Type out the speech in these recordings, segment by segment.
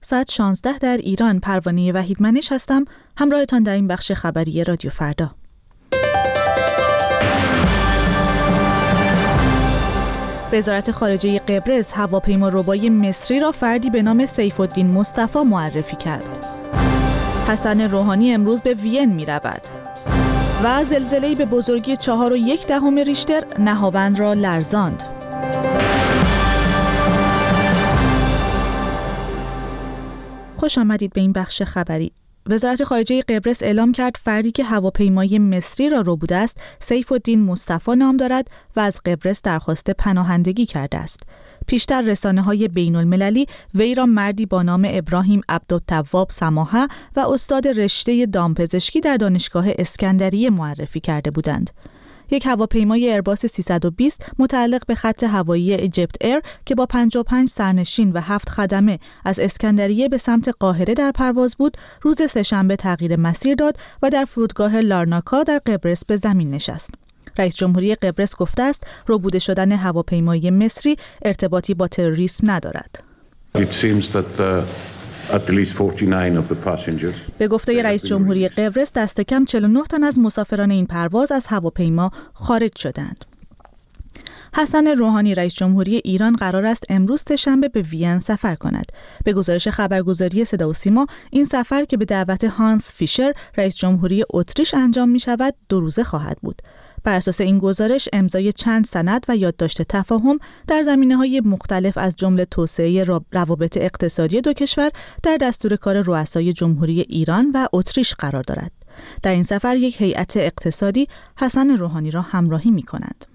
ساعت 16 در ایران. پروانه وحیدمنش هستم، همراهتان در این بخش خبری رادیو فردا. وزارت خارجه قبرس هواپیما ربای مصری را فردی به نام سیف‌الدین مصطفی معرفی کرد. حسن روحانی امروز به وین می رود. و زلزله‌ای به بزرگی 4.1 ریشتر نهاوند را لرزاند. خوش آمدید به این بخش خبری. وزارت خارجه قبرس اعلام کرد فردی که هواپیمای مصری را ربوده است سیف‌الدین مصطفی نام دارد و از قبرس درخواست پناهندگی کرده است. پیشتر رسانه‌های بین‌المللی وی را مردی با نام ابراهیم عبدالتواب سماحه و استاد رشته دامپزشکی در دانشگاه اسکندریه معرفی کرده بودند. یک هواپیمای ایرباس 320 متعلق به خط هوایی اجیپت ایر که با 55 سرنشین و 7 خدمه از اسکندریه به سمت قاهره در پرواز بود، روز سه‌شنبه تغییر مسیر داد و در فرودگاه لارناکا در قبرس به زمین نشست. رئیس جمهوری قبرس گفته است ربوده شدن هواپیمای مصری ارتباطی با تروریسم ندارد. به گفته رئیس جمهوری قبرس دست کم 49 تن از مسافران این پرواز از هواپیما خارج شدند. حسن روحانی رئیس جمهوری ایران قرار است امروز سه‌شنبه به وین سفر کند. به گزارش خبرگزاری صدا و سیما، این سفر که به دعوت هانس فیشر رئیس جمهوری اتریش انجام می شود 2 روزه خواهد بود. بر اساس این گزارش امضای چند سند و یادداشت تفاهم در زمینه‌های مختلف از جمله توسعه روابط اقتصادی دو کشور در دستور کار رؤسای جمهوری ایران و اتریش قرار دارد. در این سفر یک هیئت اقتصادی حسن روحانی را همراهی می‌کند.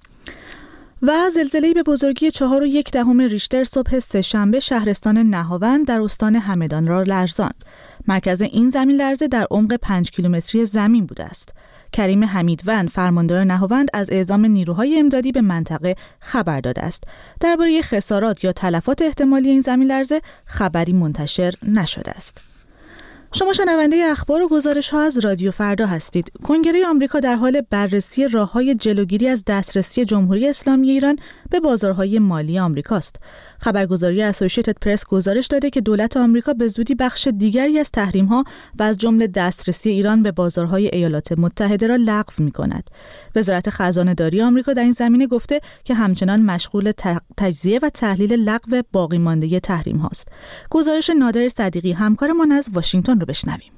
و زلزله‌ای به بزرگی 4.1 ریشتر صبح سه‌شنبه شهرستان نهاوند در استان همدان را لرزاند. مرکز این زمین لرزه در عمق 5 کیلومتری زمین بوده است. کریم حمیدوند فرماندار نهاوند از اعزام نیروهای امدادی به منطقه خبر داده است. درباره خسارات یا تلفات احتمالی این زمین لرزه خبری منتشر نشده است. شما شنونده اخبار و گزارش‌ها از رادیو فردا هستید. کنگره آمریکا در حال بررسی راه‌های جلوگیری از دسترسی جمهوری اسلامی ایران به بازارهای مالی آمریکاست. خبرگزاری اسوسییتد پرس گزارش داده که دولت آمریکا به زودی بخش دیگری از تحریم‌ها و از جمله دسترسی ایران به بازارهای ایالات متحده را لغو می‌کند. وزارت خزانه‌داری آمریکا در این زمینه گفته که همچنان مشغول تجزیه و تحلیل لغو باقی مانده تحریم‌هاست. گزارش نادر صدیقی همکارمان از واشنگتن رو بشنویم.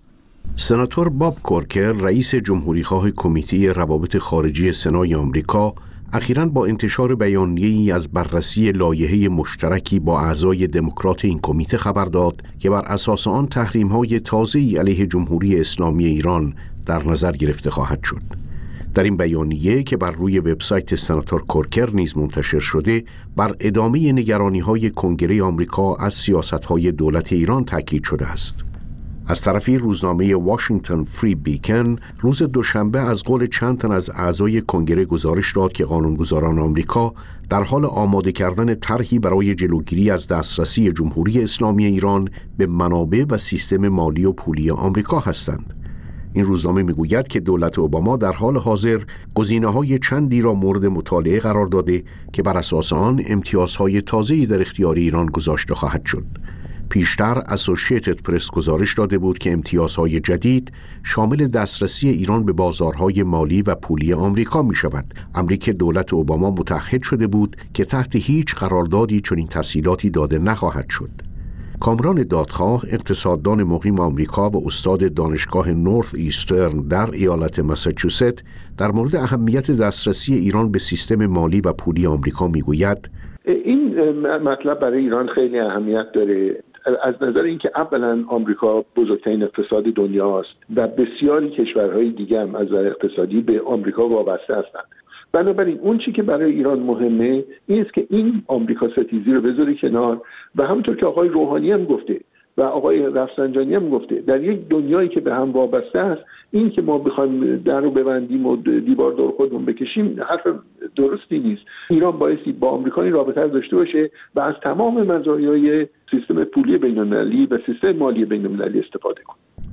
سناتور باب کورکر رئیس جمهوریخواه کمیته روابط خارجی سنای آمریکا اخیراً با انتشار بیانیه‌ای از بررسی لایحه مشترکی با اعضای دموکرات این کمیته خبر داد که بر اساس آن تحریم‌های تازه‌ای علیه جمهوری اسلامی ایران در نظر گرفته خواهد شد. در این بیانیه که بر روی وبسایت سناتور کورکر نیز منتشر شده، بر ادامه نگرانی‌های کنگره آمریکا از سیاست‌های دولت ایران تاکید شده است. از طرفی روزنامه واشنگتن فری بیکن روز دوشنبه از قول چند تن از اعضای کنگره گزارش داد که قانونگذاران آمریکا در حال آماده کردن طرحی برای جلوگیری از دسترسی جمهوری اسلامی ایران به منابع و سیستم مالی و پولی آمریکا هستند. این روزنامه میگوید که دولت اوباما در حال حاضر گزینه‌های چندی را مورد مطالعه قرار داده که بر اساس آن امتیازهای تازه‌ای در اختیار ایران گذاشته خواهد شد. پیشتر اسوسییتد پرس گزارش داده بود که امتیازهای جدید شامل دسترسی ایران به بازارهای مالی و پولی آمریکا می شود، امری که دولت اوباما متعهد شده بود که تحت هیچ قراردادی چنین تسهیلاتی داده نخواهد شد. کامران دادخواه، اقتصاددان مقیم آمریکا و استاد دانشگاه نورث ایسترن در ایالت مساچوست، در مورد اهمیت دسترسی ایران به سیستم مالی و پولی آمریکا میگوید: این مطلب برای ایران خیلی اهمیت داره، از نظر اینکه اولا آمریکا بزرگترین اقتصاد دنیاست و بسیاری کشورهای دیگه هم از نظر اقتصادی به آمریکا وابسته هستند. بنابراین اون چی که برای ایران مهمه این است که این آمریکا ستیزی رو بذاره کنار و همونطور که آقای روحانی هم گفته و آقای رفسنجانی هم گفته، در یک دنیایی که به هم وابسته است، این که ما بخوایم در رو ببندیم و دیوار دور خودمون بکشیم حرف درستی نیست. ایران بایستی با آمریکا این رابطه داشته باشه و از تمام مزایای سیستم پولی بین‌المللی و سیستم مالی بین‌المللی استفاده کنه.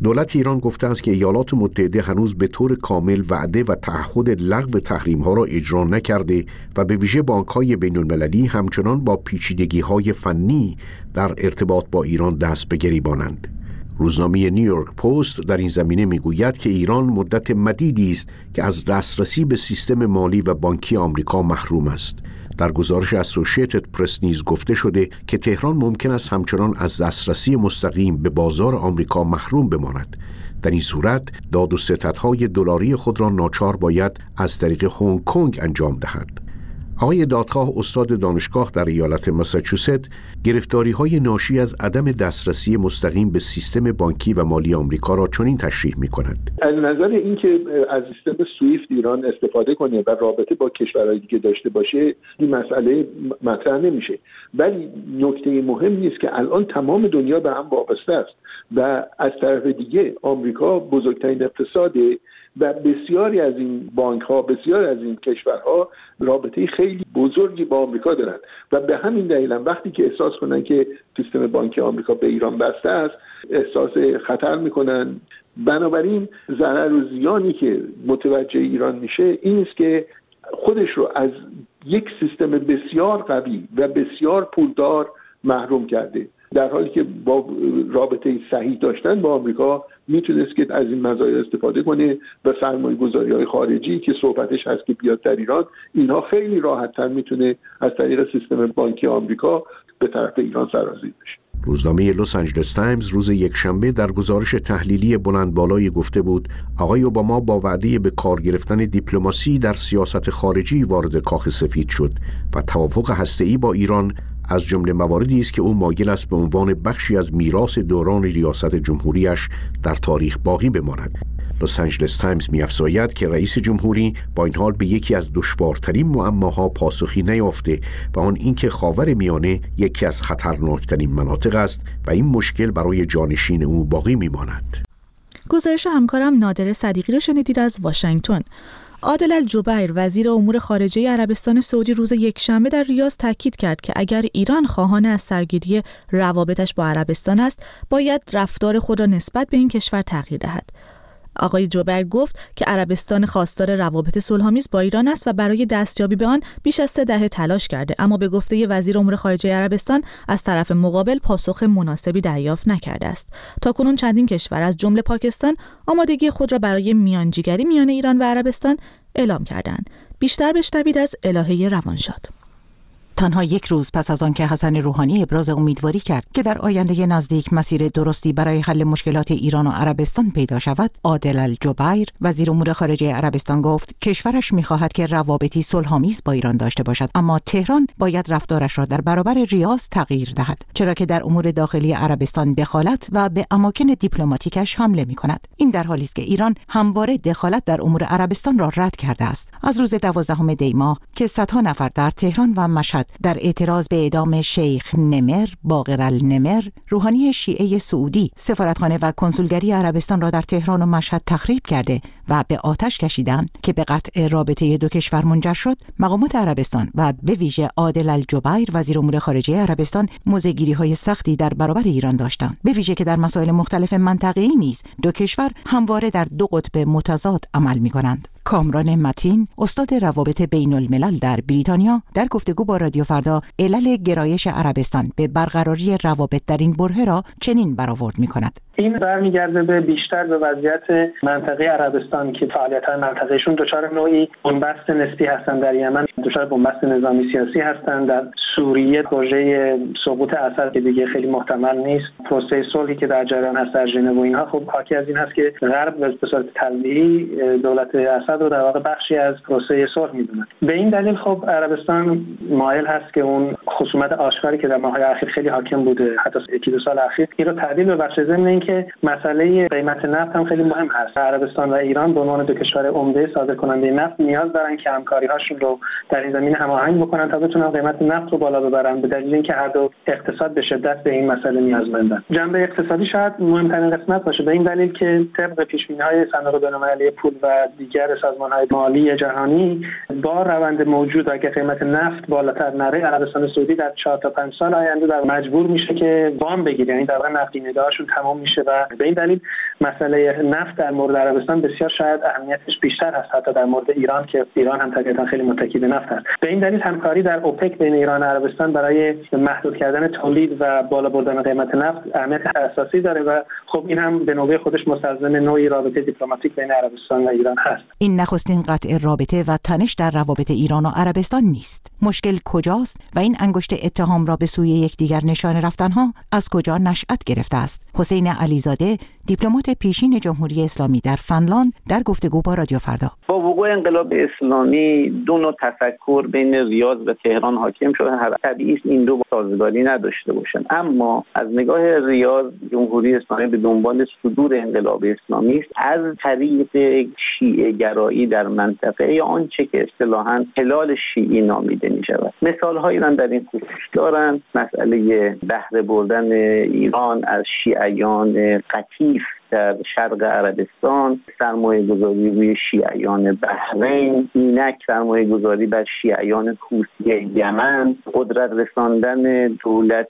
دولت ایران گفته است که ایالات متحده هنوز به طور کامل وعده و تعهد لغو تحریم‌ها را اجرا نکرده و به ویژه بانک‌های بین‌المللی همچنان با پیچیدگی‌های فنی در ارتباط با ایران دست به گریبانند. روزنامه نیویورک پست در این زمینه میگوید که ایران مدت مدیدی است که از دسترسی به سیستم مالی و بانکی آمریکا محروم است. در گزارش اسوشییتد پرس نیز گفته شده که تهران ممکن است همچنان از دسترسی مستقیم به بازار آمریکا محروم بماند. در این صورت داد و ستدهای دلاری خود را ناچار باید از طریق هنگ کنگ انجام دهد. آقای دادخواه استاد دانشگاه در ایالت ماساچوست گرفتاری‌های ناشی از عدم دسترسی مستقیم به سیستم بانکی و مالی آمریکا را چنین تشریح می‌کند. از نظر اینکه از سیستم سویفت ایران استفاده کنه و رابطه با کشورهای دیگه داشته باشه، این مسئله مطرح نمیشه. ولی نکته مهم نیست که الان تمام دنیا به هم وابسته است و از طرف دیگه آمریکا بزرگترین اقتصاده و بسیاری از این بانک‌ها، بسیاری از این کشورها رابطه خیلی بزرگی با آمریکا دارند و به همین دلیل وقتی که احساس کنن که سیستم بانکی آمریکا به ایران بسته است، احساس خطر میکنن. بنابراین ضرر و زیانی که متوجه ایران میشه این است که خودش رو از یک سیستم بسیار قوی و بسیار پولدار محروم کرده، در حالی که با رابطه صحیح داشتن با آمریکا میتونست که از این مزایا استفاده کنه و سرمایه‌گذاری‌های خارجی که صحبتش هست که بیاد در ایران، اینها خیلی راحت‌تر میتونه از طریق سیستم بانکی آمریکا به طرف ایران سرازیر بشه. روزنامه لس آنجلس تایمز روز یکشنبه در گزارش تحلیلی بلند بالایی گفته بود آقای اوباما با وعده به کار گرفتن دیپلماسی در سیاست خارجی وارد کاخ سفید شد و توافق هسته‌ای با ایران از جمله مواردی است که او مایل است به عنوان بخشی از میراث دوران ریاست جمهوریش در تاریخ باقی بماند. لس آنجلس تایمز می‌افزاید که رئیس جمهوری با این حال به یکی از دشوارترین معماها پاسخی نیافته و آن اینکه خاورمیانه یکی از خطرناکترین مناطق است و این مشکل برای جانشین او باقی میماند. گزارش همکارم نادر صدیقی رو شنیدید از واشنگتن. عادل الجبیر وزیر امور خارجه عربستان سعودی روز یکشنبه در ریاض تاکید کرد که اگر ایران خواهان از سرگیری روابطش با عربستان است، باید رفتار خود را نسبت به این کشور تغییر دهد. آقای جبیر گفت که عربستان خواستار روابط صلح‌آمیز با ایران است و برای دستیابی به آن بیش از 3 دهه تلاش کرده، اما به گفته وزیر امور خارجه عربستان از طرف مقابل پاسخ مناسبی دریافت نکرده است. تاکنون چندین کشور از جمله پاکستان آمادگی خود را برای میانجیگری میان ایران و عربستان اعلام کردند. بیشتر بشنوید از الهه روانشاد. تنها یک روز پس از آن که حسن روحانی ابراز امیدواری کرد که در آینده نزدیک مسیر درستی برای حل مشکلات ایران و عربستان پیدا شود، عادل الجبیر وزیر امور خارجه عربستان گفت کشورش می‌خواهد که روابطی صلح‌آمیز با ایران داشته باشد، اما تهران باید رفتارش را در برابر ریاض تغییر دهد، چرا که در امور داخلی عربستان دخالت و به اماکن دیپلماتیکش حمله می‌کند. این در حالی است که ایران همواره دخالت در امور عربستان را رد کرده است. از روز 12 دی ماه که صدها نفر در تهران و مشهد در اعتراض به اعدام شیخ نمر باقر النمر، روحانی شیعه سعودی، سفارتخانه و کنسولگری عربستان را در تهران و مشهد تخریب کرده و به آتش کشیدند که به قطع رابطه دو کشور منجر شد، مقامات عربستان و به ویژه عادل الجبیر وزیر امور خارجه عربستان موضع‌گیری‌های سختی در برابر ایران داشتند، به ویژه که در مسائل مختلف منطقه‌ای نیز دو کشور همواره در دو قطب متضاد عمل می‌کنند. کامران متین، استاد روابط بین الملل در بریتانیا، در گفتگو با رادیو فردا علل گرایش عربستان به برقراری روابط در این بره را چنین برآورد می‌کند. این برمیگرده به بیشتر به وضعیت منطقه عربستان که فعالیت‌های منطقه‌شون دچار نوعی بنبست نسبی هستند. در یمن دچار بنبست نظامی سیاسی هستند، در سوریه پروژه سقوط اسد که دیگه خیلی محتمل نیست، پروسه صلحی که در جریان هست در ژنو و اینها خب حاکی از این هست که غرب به صورت تلویحی دولت اسد رو در واقع بخشی از پروسه صلح می‌دونه. به این دلیل خب عربستان مایل هست که اون خصومت آشکاری که در ماه‌های اخیر خیلی حاکم بوده، حتی 1-2 سال اخیر، این رو تبدیل به بخش ضمن که مسئله قیمت نفت هم خیلی مهم هست. عربستان و ایران به عنوان دو کشور عمده صادرکننده نفت نیاز دارن که همکاری‌هاشون رو در این زمینه هماهنگ بکنن تا بتونن قیمت نفت رو بالا ببرن، به دلیل اینکه هر دو اقتصاد به شدت به این مسئله نیازمندن. جنبه اقتصادی شاید مهمترین قسمت باشه، به این دلیل که طبق پیش‌بینی‌های صندوق بین‌المللی پول و دیگر سازمان‌های مالی جهانی با روند موجود اگه قیمت نفت بالاتر نره، عربستان سعودی در 4 تا 5 سال آینده در مجبور میشه که وام بگیره، یعنی در واقع نقدینگی‌هاشون تمام میشه و به این دلیل مسئله نفت در مورد عربستان بسیار شاید اهمیتش بیشتر هست حتی در مورد ایران که ایران هم طبیعتاً خیلی متکی به نفت است. به این دلیل همکاری در اوپک بین ایران و عربستان برای محدود کردن تولید و بالا بردن قیمت نفت اهمیت اساسی داره و خب این هم به نوبه خودش مستلزم نوعی رابطه دیپلماتیک بین عربستان و ایران هست. این نخستین قطع رابطه و تنش در روابط ایران و عربستان نیست. مشکل کجاست و این انگشت اتهام را به سوی یکدیگر نشانه رفتنها از کجا نشأت گرفته است؟ حسین علیزاده، دیپلمات پیشین جمهوری اسلامی در فنلاند، در گفتگو با رادیو فردا: با وقوع انقلاب اسلامی دو نوع تفکر بین ریاض و تهران حاکم شده. طبیعی است این دو سازگاری نداشته باشند، اما از نگاه ریاض جمهوری اسلامی به دنبال صدور انقلاب اسلامی است از طریق شیعه گرایی در منطقه یا آنچه که اصطلاحاً هلال شیعی نامیده می شود. مثال‌هایی را در این خصوص دارند. مسئله بهره بردن ایران از شیعیان قطیف در شرق عربستان، سرمایه گذاری روی شیعیان بحرین، اینک سرمایه گذاری بر شیعیان حوثی یمن، قدرت رساندن دولت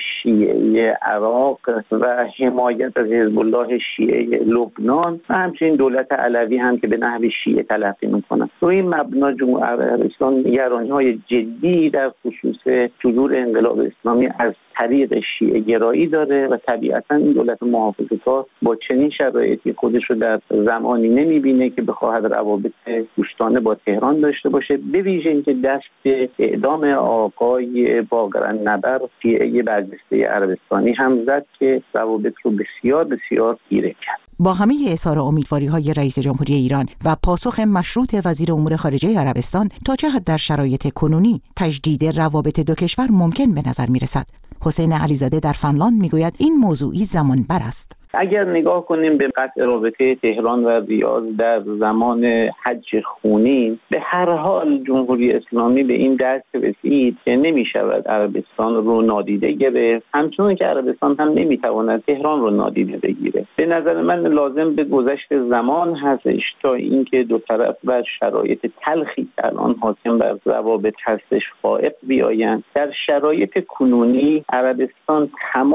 شیعه عراق و حمایت از حزب الله شیعه لبنان و همچنین دولت علوی هم که به نحو شیعه تلقی میکنند. روی این مبنا جمهوری عربستان نگرانی‌های جدی در خصوص صدور انقلاب اسلامی از طریق شیعه گرایی داره و طبیعتاً این دولت محافظه‌کار با چنین شرایطی خودش رو در زمانی نمیبینه که بخواهد روابط دوستانه با تهران داشته باشه، به ویژه اینکه دست به اعدام آقای باقرالنبر شیعه برجسته عربستانی هم زد که روابط رو بسیار بسیار گیره کرد. با همه اظهار امیدواری‌های رئیس جمهوری ایران و پاسخ مشروط وزیر امور خارجه عربستان، تا چه حد در شرایط کنونی تجدید روابط دو کشور ممکن به نظر می‌رسد؟ حسین علیزاده در فنلاند میگوید این موضوعی زمان بر است. اگر نگاه کنیم به قطع رابطه تهران و ریاض در زمان حج خونین، به هر حال جمهوری اسلامی به این درک رسید که نمی شود عربستان رو نادیده گرفت، همچنین که عربستان هم نمی تواند تهران رو نادیده بگیره. به نظر من لازم به گذشت زمان هستش تا اینکه دو طرف بر شرایط تلخی که الان حاکم بر روابط هستش فائق بیایند. در شرایط کنونی عربستان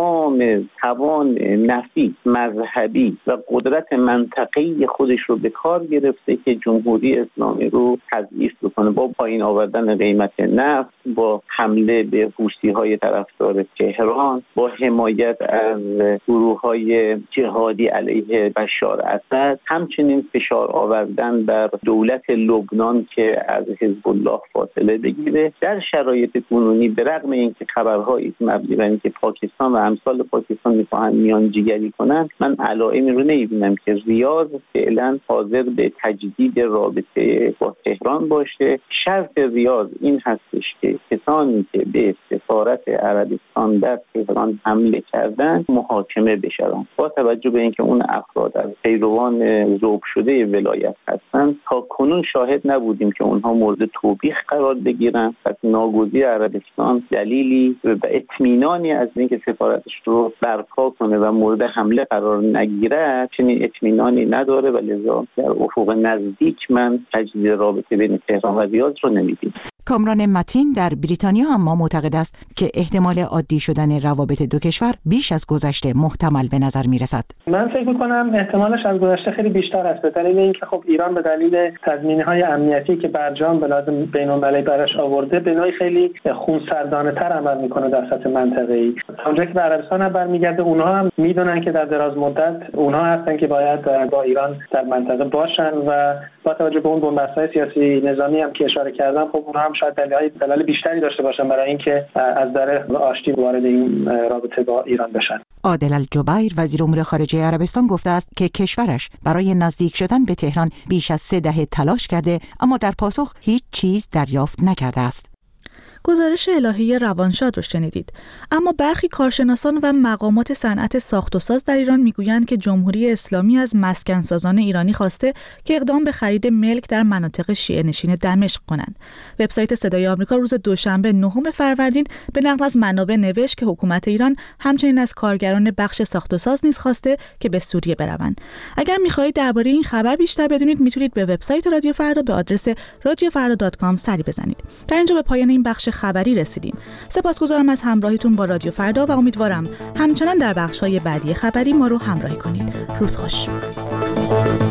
تمام توان نفی، مذهبی و قدرت منطقه‌ای خودش رو به کار گرفته که جمهوری اسلامی رو تضعیف بکنه، با پایین آوردن قیمت نفت، با حمله به حوثی‌های طرفدار تهران، با حمایت از گروه‌های جهادی علیه بشار اسد، همچنین فشار آوردن بر دولت لبنان که از حزب الله فاصله بگیره. در شرایط کنونی به رغم اینکه خبرهایی مبنی بر اینکه پاکستان و امثال پاکستان می‌خواهند میانجیگری کنند، من علائمی رو نمی‌بینم که ریاض فعلا حاضر به تجدید رابطه با تهران باشه. شرط ریاض این هستش که کسانی که به سفارت عربستان در تهران حمله کردن محاکمه بشوند. با توجه به اینکه اون افراد از پیروان ذوب شده ولایت هستند، تا کنون شاهد نبودیم که اونها مورد توبیخ قرار بگیرن. پس ناگزیر عربستان دلیلی و اطمینانی از اینکه سفارتش رو برپا کنه و مورد حمله قرار نگیره چنین اطمینانی نداره و لذا در افق نزدیک من تجدید رابطه بین تهران و ریاض رو نمی‌بینم. کامران متین در بریتانیا اما معتقد است که احتمال عادی شدن روابط دو کشور بیش از گذشته محتمل به نظر می‌رسد. من فکر می‌کنم احتمالش از گذشته خیلی بیشتر است، به دلیل اینکه خب ایران به دلیل تضمین‌های امنیتی که برجام به لازم بین‌المللی براش آورده به نوعی خیلی خونسردانه‌تر عمل می‌کنه در سطح منطقه‌ای. اونجایی که به عربستان هم برمیگرده، اونها هم می‌دونن که در دراز مدت اونها هستن که باید با ایران در منطقه باشن و با توجه به اون بنبست‌های سیاسی نظامی هم که اشاره کردم، خب اونها هم شاید دلایل بیشتری داشته باشن برای اینکه از در آشتی وارد این رابطه با ایران بشن. عادل الجبیر وزیر امور خارجه عربستان گفته است که کشورش برای نزدیک شدن به تهران بیش از 3 دهه تلاش کرده اما در پاسخ هیچ چیز دریافت نکرده است. گزارش الهی روانشاد رو شنیدید. اما برخی کارشناسان و مقامات صنعت ساخت و ساز در ایران میگویند که جمهوری اسلامی از مسکنسازان ایرانی خواسته که اقدام به خرید ملک در مناطق شیعه نشین دمشق کنند. وبسایت صدای آمریکا روز دوشنبه 9 فروردین به نقل از منابع نوشت که حکومت ایران همچنین از کارگران بخش ساخت و ساز نیز خواسته که به سوریه بروند. اگر می‌خواهید درباره این خبر بیشتر بدونید، میتونید به وبسایت رادیو فردا به آدرس radiofrada.com سری بزنید. در اینجا به پایان این بخش خبری رسیدیم. سپاسگزارم از همراهیتون با رادیو فردا و امیدوارم همچنان در بخش‌های بعدی خبری ما رو همراهی کنید. روز خوش.